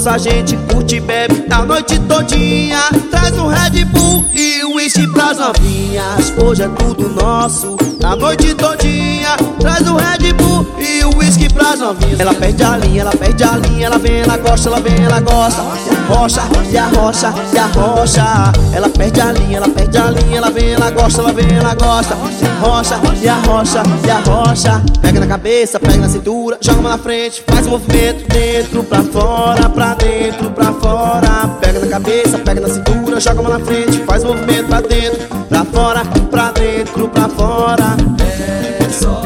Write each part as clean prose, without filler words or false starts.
nosso a gente curte e bebe a noite todinha. Traz um Red Bull e um whisky pras novinhas. Hoje é tudo nosso, a noite todinha. Traz um Red Bull e um whisky pras novinhas. Ela perde a linha, ela perde a linha. Ela vem, ela gosta, ela vem, ela gosta. Rocha, e a rocha, e a rocha. Ela perde a linha, ela perde a linha. Ela vem, ela gosta, ela vem, ela gosta. Rocha, e a rocha, e a rocha. Pega na cabeça, pega na cintura, joga uma na frente, faz um movimento. Dentro pra fora, pra dentro, pra fora. Pega na cabeça, pega na cintura, joga uma na frente, faz um movimento. Pra dentro, pra fora, pra dentro, pra fora. É só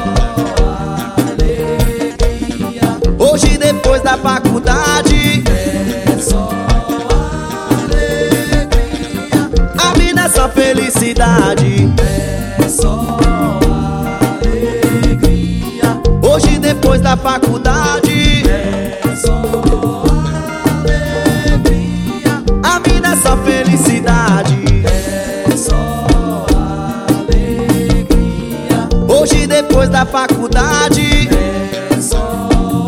alegria. Hoje depois da faculdade, É só alegria. a vida é só felicidade. É só alegria. Hoje depois da faculdade, É só alegria. a vida é só felicidade. É só alegria. Hoje depois da faculdade, É só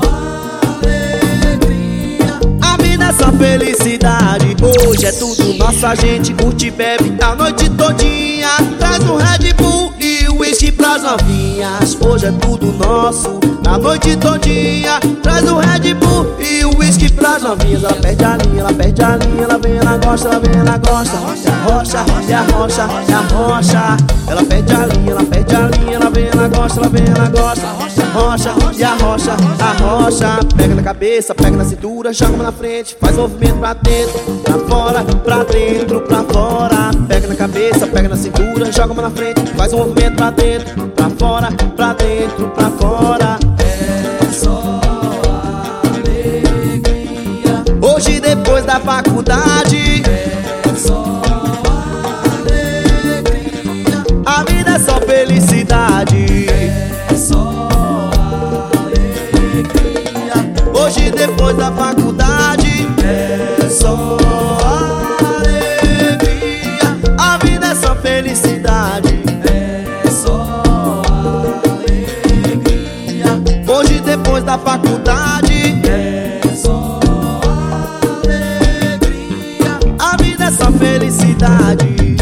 alegria. a vida é só felicidade. Hoje é tudo nosso, a gente curte e bebe a noite todinha. Traz um Red Bull e um whisky pras novinhas. Hoje é tudo nosso, a noite todinha. Traz um Red Bull e um whisky pras novinhas. Ela perde a linha, ela perde a linha. Ela vem, ela gosta, ela vem, ela gosta. Rocha, e a rocha, e a rocha. Ela perde a linha, ela perde a linha. Ela vem, ela gosta, ela vem, ela gosta. Rocha, e a rocha, a rocha. Pega na cabeça, pega na cintura, joga uma na frente, faz movimento pra dentro, pra fora, pra dentro, pra fora. Pega na cabeça, pega na cintura, joga uma na frente, faz um movimento pra dentro, pra fora, pra dentro, pra fora. É só alegria. Hoje depois da faculdade, É só alegria. a vida é só felicidade. É só alegria. Hoje depois da faculdade, É só alegria. A vida é só felicidade. É só alegria. Hoje depois da faculdade, É só alegria. a vida é só felicidade.